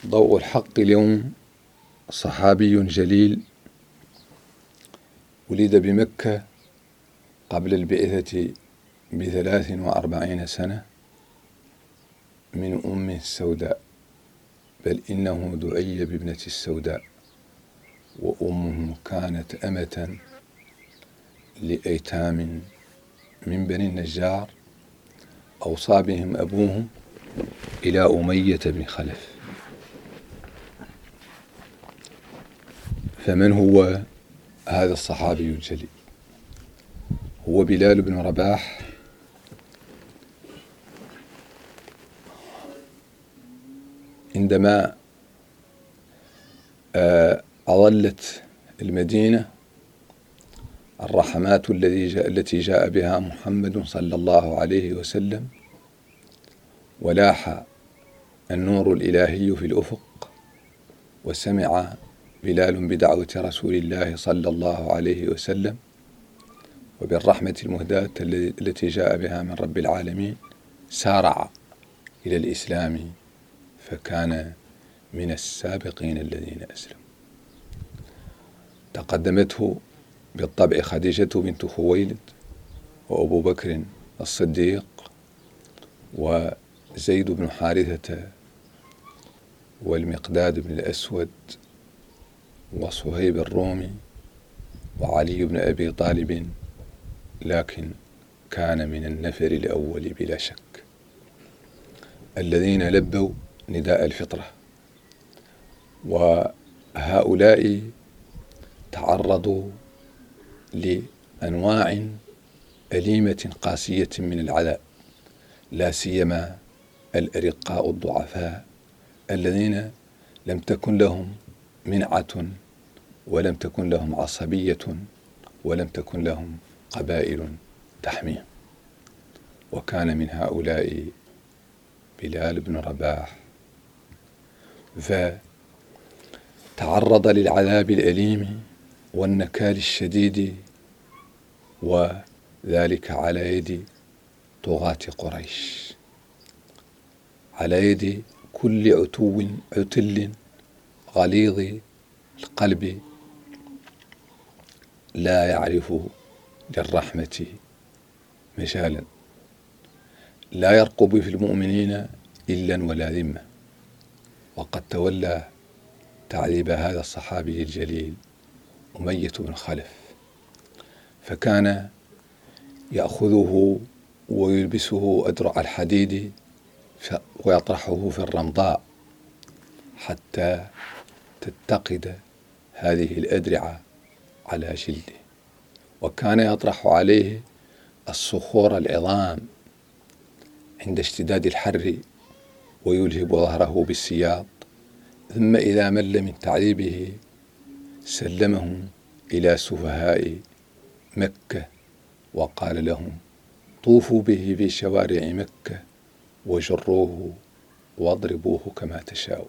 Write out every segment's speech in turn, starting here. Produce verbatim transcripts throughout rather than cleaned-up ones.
ضوء الحق اليوم صحابي جليل ولد بمكة قبل البعثة بثلاث وأربعين سنة من أم سوداء، بل إنه دعي بابنة السوداء، وأمه كانت أمة لأيتام من بني النجار أوصى بهم أبوهم إلى أمية بن خلف. فمن هو هذا الصحابي الجليل؟ هو بلال بن رباح، عندما أظلت المدينة الرحمات التي جاء بها محمد صلى الله عليه وسلم، ولاح النور الإلهي في الأفق، وسمع بلال بدعوة رسول الله صلى الله عليه وسلم وبالرحمة المهداة التي جاء بها من رب العالمين، سارع إلى الإسلام فكان من السابقين الذين أسلموا. تقدمته بالطبع خديجة بنت خويلد، وأبو بكر الصديق، وزيد بن حارثة، والمقداد بن الأسود، وصهيب الرومي، وعلي بن أبي طالب، لكن كان من النفر الأول بلا شك الذين لبوا نداء الفطرة. وهؤلاء تعرضوا لأنواع أليمة قاسية من العذاب، لا سيما الأرقاء الضعفاء الذين لم تكن لهم منعة، ولم تكن لهم عصبية، ولم تكن لهم قبائل تحميهم. وكان من هؤلاء بلال بن رباح، فتعرض للعذاب الأليم والنكال الشديد، وذلك على يد طغاة قريش، على يد كل عتو عتل غليظ القلب لا يعرف للرحمة مجالا، لا يرقب في المؤمنين إلا ولا ذمة. وقد تولى تعذيب هذا الصحابي الجليل أمية بن خلف، فكان يأخذه ويلبسه أدرع الحديد ويطرحه في الرمضاء حتى تتقد هذه الأدرعة على جلده، وكان يطرح عليه الصخور العظام عند اشتداد الحر ويلهب ظهره بالسياط، ثم إذا مل من تعذيبه سلمه إلى سفهاء مكة وقال لهم: طوفوا به في شوارع مكة وجروه واضربوه كما تشاءوا.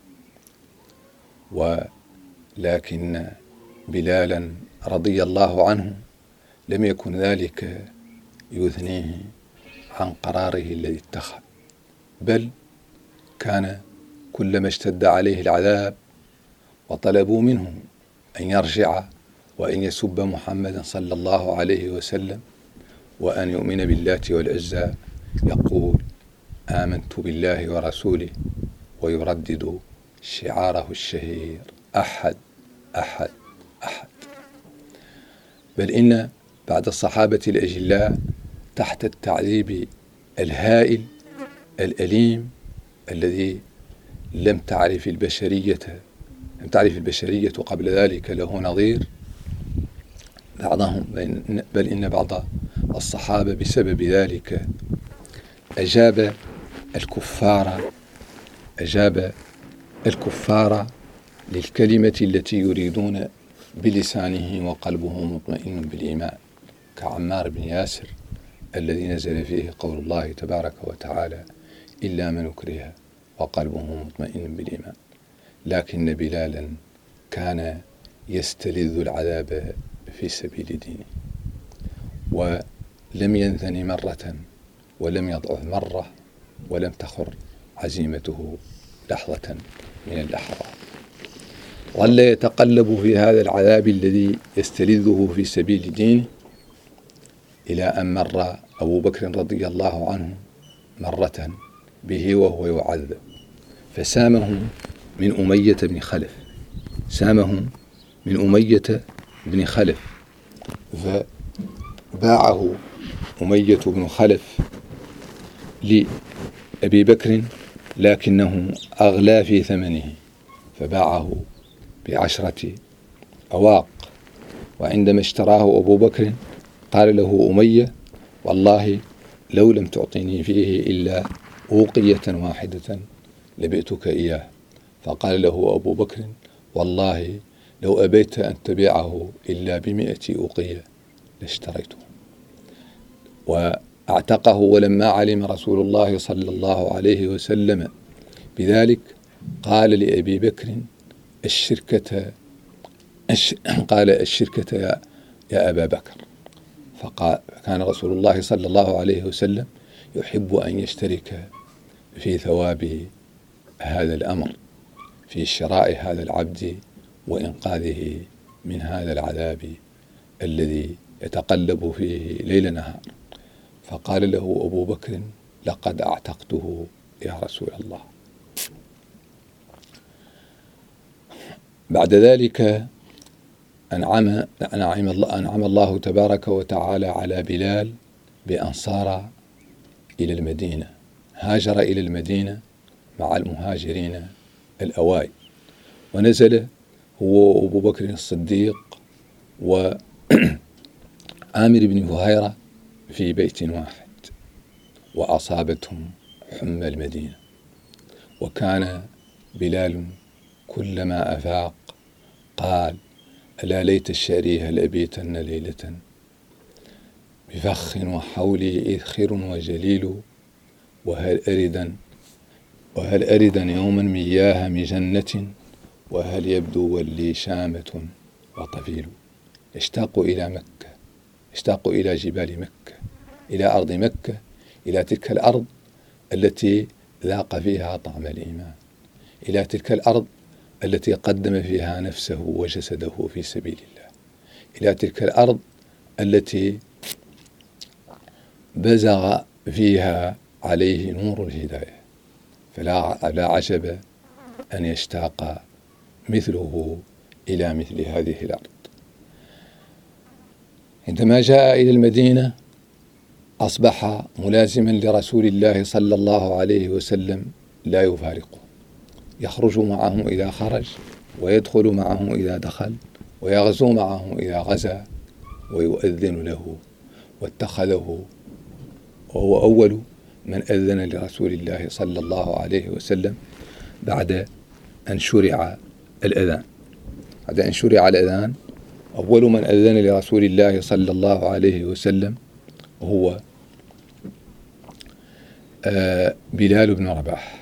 ولكن بلالا رضي الله عنه لم يكن ذلك يثنيه عن قراره الذي اتخذ، بل كان كلما اشتد عليه العذاب وطلبوا منه أن يرجع وأن يسب محمدا صلى الله عليه وسلم وأن يؤمن باللات والعزى، يقول: آمنت بالله ورسوله، ويردد شعاره الشهير: أحد أحد أحد. بل إن بعد الصحابة الأجلاء تحت التعذيب الهائل الأليم الذي لم تعرف البشرية لم تعرف البشرية قبل ذلك له نظير، بعضهم بل إن بعض الصحابة بسبب ذلك أجاب الكفار أجاب الكفار للكلمة التي يريدون بلسانه وقلبه مطمئن بالإيمان، كعمار بن ياسر الذي نزل فيه قول الله تبارك وتعالى: إلا من أكره وقلبه مطمئن بالإيمان. لكن بلالا كان يستلذ العذاب في سبيل دينه، ولم ينثني مرة، ولم يضعف مرة، ولم تخر عزيمته لحظة من اللحظات. ظل يتقلب في هذا العذاب الذي يستلذه في سبيل دينه إلى أن مر أبو بكر رضي الله عنه مرة به وهو يعذب، فسامه من أمية بن خلف سامه من أمية بن خلف فباعه أمية بن خلف لأبي بكر، لكنه أغلى في ثمنه فباعه بعشرة أواق. وعندما اشتراه أبو بكر قال له أمية: والله لو لم تعطيني فيه إلا أوقية واحدة لبئتك إياه. فقال له أبو بكر: والله لو أبيت أن تبيعه إلا بمئة أوقية لاشتريته. وأعتقه. ولما علم رسول الله صلى الله عليه وسلم بذلك قال لأبي بكر: الشركة الش... قال الشركة يا, يا أبا بكر. فقال كان رسول الله صلى الله عليه وسلم يحب أن يشترك في ثواب هذا الأمر، في شراء هذا العبد وإنقاذه من هذا العذاب الذي يتقلب فيه ليل نهار. فقال له أبو بكر: لقد أعتقته يا رسول الله. بعد ذلك أنعم, أنعم, الله أنعم الله تبارك وتعالى على بلال بأن صار إلى المدينة، هاجر إلى المدينة مع المهاجرين الأوائل، ونزل هو وأبو بكر الصديق وعامر بن فهيرة في بيت واحد، وأصابتهم حمى المدينة. وكان بلال كلما أفاق قال: ألا ليت الشعري هل أبيتن ليلة بفخ وحولي إذخر وجليل، وهل أردا وهل أردا يوما مياه مجنة، وهل يبدو ولي شامة وطفيل. اشتاق إلى مكة، اشتاق إلى جبال مكة، إلى أرض مكة، إلى تلك الأرض التي ذاق فيها طعم الإيمان، إلى تلك الأرض التي قدم فيها نفسه وجسده في سبيل الله، إلى تلك الأرض التي بزغ فيها عليه نور الهداية. فلا لا عجب أن يشتاق مثله إلى مثل هذه الأرض. عندما جاء إلى المدينة أصبح ملازما لرسول الله صلى الله عليه وسلم لا يفارقه، يخرج معه إذا خرج، ويدخل معه إذا دخل، ويغزو معه إذا غزا، ويؤذن له، واتخذه وهو أول من أذن لرسول الله صلى الله عليه وسلم بعد أن شرع الأذان. بعد أن شرع الأذان أول من أذن لرسول الله صلى الله عليه وسلم هو بلال بن رباح.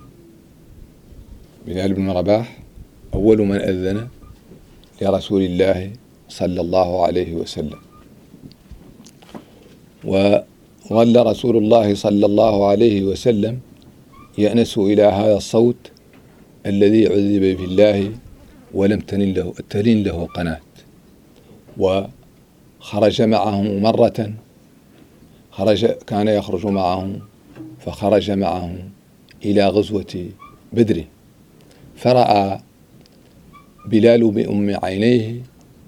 بلال بن رباح أول من أذن لرسول الله صلى الله عليه وسلم. وظل رسول الله صلى الله عليه وسلم يأنس إلى هذا الصوت الذي عذب في الله ولم تلن له, تلن له قناة. وخرج معهم مرة، خرج كان يخرج معهم فخرج معهم إلى غزوة بدر، فرأى بلال بأم عينيه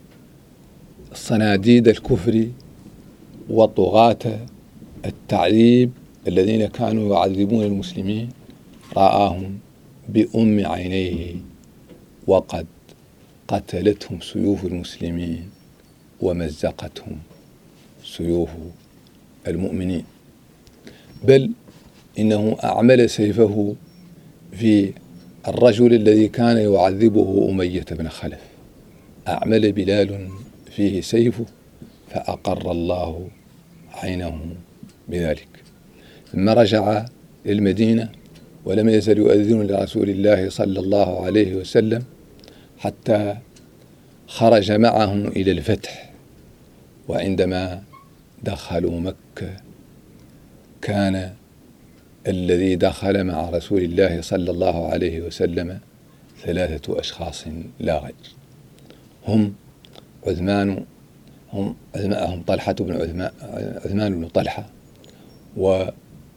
صناديد الكفر وطغاة التعذيب الذين كانوا يعذبون المسلمين، رآهم بأم عينيه وقد قتلتهم سيوف المسلمين ومزقتهم سيوف المؤمنين، بل إنه أعمل سيفه في الرجل الذي كان يعذبه أمية بن خلف، أعمل بلال فيه سيفه فأقر الله عينه بذلك. ثم رجع للمدينة ولم يزل يؤذن لرسول الله صلى الله عليه وسلم حتى خرج معهم إلى الفتح. وعندما دخلوا مكة كان الذي دخل مع رسول الله صلى الله عليه وسلم ثلاثة أشخاص لا غير، هم عثمان هم هم طلحة بن عثمان عثمان بن طلحة، وأسامة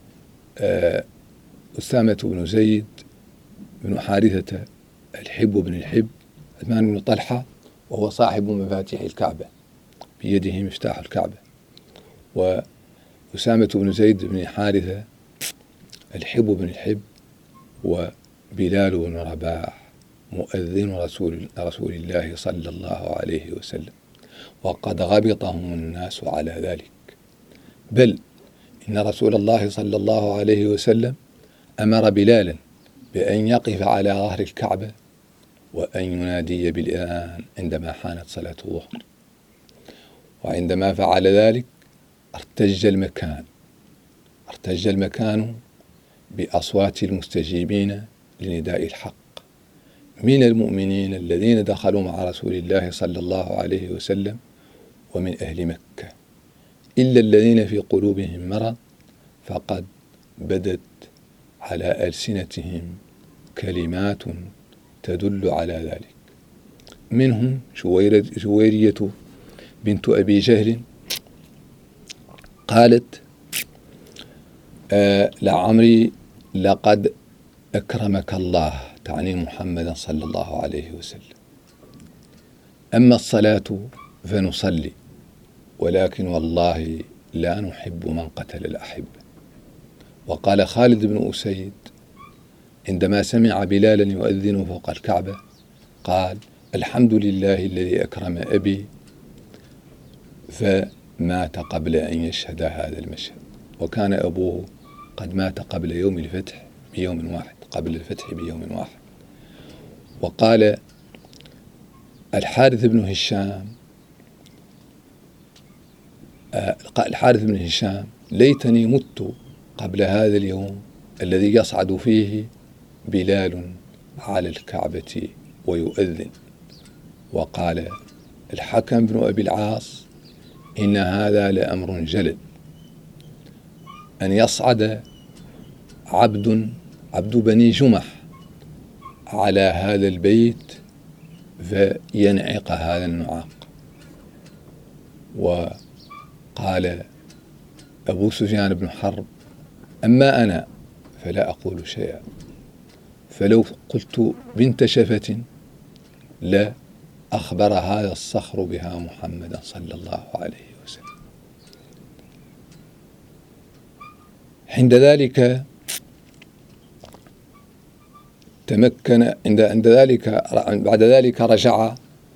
بن زيد بن حارثة الحب بن الحب. عثمان بن طلحة وهو صاحب مفاتيح الكعبة، بيده مفتاح الكعبة. وأسامة بن زيد بن حارثة الحب بن الحب، وبلال بن رباح مؤذن رسول, رسول الله صلى الله عليه وسلم. وقد غبطهم الناس على ذلك، بل إن رسول الله صلى الله عليه وسلم أمر بلالا بأن يقف على ظهر الكعبة وأن ينادي بالأذان عندما حانت صلاة الظهر. وعندما فعل ذلك ارتج المكان ارتج المكان بأصوات المستجيبين لنداء الحق من المؤمنين الذين دخلوا مع رسول الله صلى الله عليه وسلم ومن أهل مكة، إلا الذين في قلوبهم مرض فقد بدت على ألسنتهم كلمات تدل على ذلك. منهم جويرية بنت أبي جهل قالت: آه لعمري لقد أكرمك الله، تعني محمدا صلى الله عليه وسلم. أما الصلاة فنصلي، ولكن والله لا نحب من قتل الأحبة. وقال خالد بن أسيد عندما سمع بلالا يؤذن فوق الكعبة قال: الحمد لله الذي أكرم أبي فمات قبل أن يشهد هذا المشهد. وكان أبوه قد مات قبل يوم الفتح بيوم واحد قبل الفتح بيوم واحد. وقال الحارث بن هشام الحارث بن هشام: ليتني مت قبل هذا اليوم الذي يصعد فيه بلال على الكعبة ويؤذن. وقال الحكم بن أبي العاص: إن هذا لأمر جلل، أن يصعد عبد عبد بني جمح على هذا البيت فينعق هذا النعاق. وقال أبو سفيان بن حرب: أما أنا فلا أقول شيئا، فلو قلت بنت شفة لا أخبر هذا الصخر بها محمدا صلى الله عليه وسلم. عند ذلك تمكن عند عند ذلك بعد ذلك رجع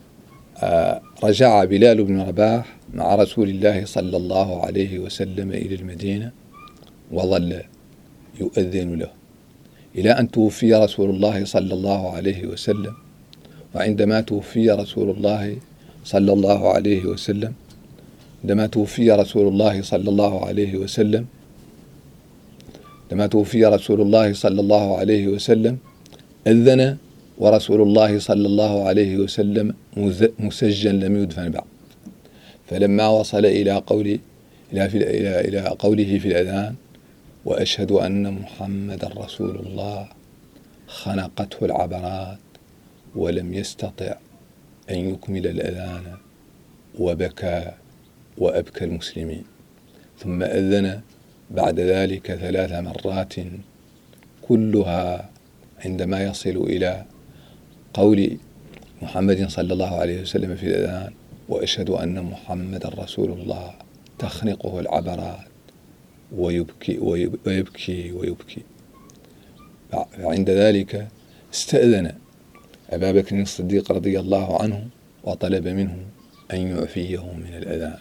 رجع بلال بن رباح مع رسول الله صلى الله عليه وسلم إلى المدينة، وظل يؤذن له إلى أن توفي رسول الله صلى الله عليه وسلم. وعندما توفي رسول الله صلى الله عليه وسلم عندما توفي رسول الله صلى الله عليه وسلم عندما توفي رسول الله صلى الله عليه وسلم أذن ورسول الله صلى الله عليه وسلم مسجن لم يدفن بعد. فلما وصل إلى قول إلى إلى إلى قوله في الأذان: وأشهد أن محمد رسول الله، خنقته العبرات ولم يستطع أن يكمل الأذان، وبكى وأبكى المسلمين. ثم أذن بعد ذلك ثلاث مرات كلها عندما يصل إلى قول محمد صلى الله عليه وسلم في الأذان: وأشهد أن محمد رسول الله، تخنقه العبرات ويبكي ويبكي ويبكي. فعند ذلك استأذن أبا بكر الصديق رضي الله عنه وطلب منه أن يعفيه من الأذان،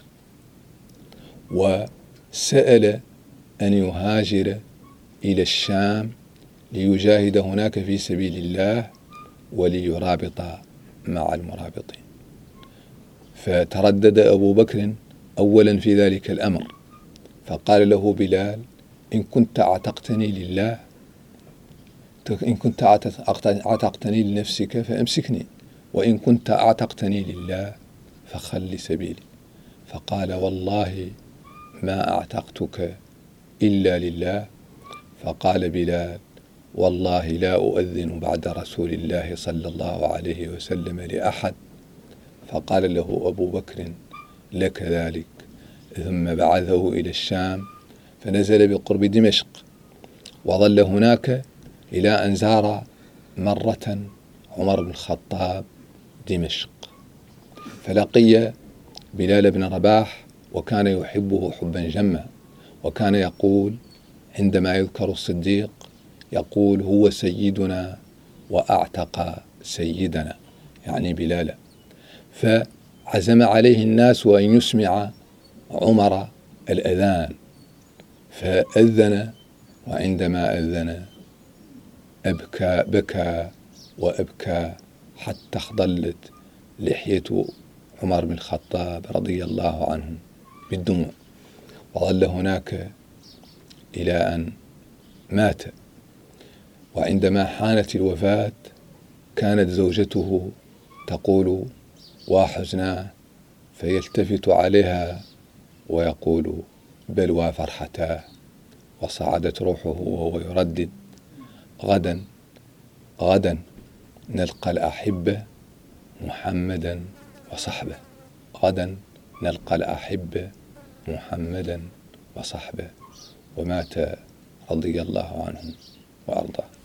وسأل أن يهاجر إلى الشام ليجاهد هناك في سبيل الله وليرابط مع المرابطين. فتردد أبو بكر أولا في ذلك الأمر، فقال له بلال: إن كنت اعتقتني لله إن كنت اعتقتني لنفسك فأمسكني، وإن كنت اعتقتني لله فخل سبيلي. فقال: والله ما اعتقتك إلا لله. فقال بلال: والله لا أؤذن بعد رسول الله صلى الله عليه وسلم لأحد. فقال له أبو بكر: لك ذلك. ثم بعثه إلى الشام، فنزل بقرب دمشق، وظل هناك إلى أن زار مرة عمر بن الخطاب دمشق، فلقي بلال بن رباح وكان يحبه حبا جما، وكان يقول عندما يذكر الصديق يقول: هو سيدنا وأعتق سيدنا، يعني بلالا. فعزم عليه الناس أن يسمع عمر الأذان، فأذن، وعندما أذن أبكى بكى وأبكى حتى اخضلت لحية عمر بن الخطاب رضي الله عنه بالدموع، وظل هناك إلى أن مات. وعندما حانت الوفاة كانت زوجته تقول: وحزناه، فيلتفت عليها ويقول: بل وفرحتاه. وصعدت روحه وهو يردد: غدا غدا نلقى الأحبة محمدا وصحبه، غدا نلقى الأحبة محمدا وصحبه. ومات رضي الله عنه وأرضاه.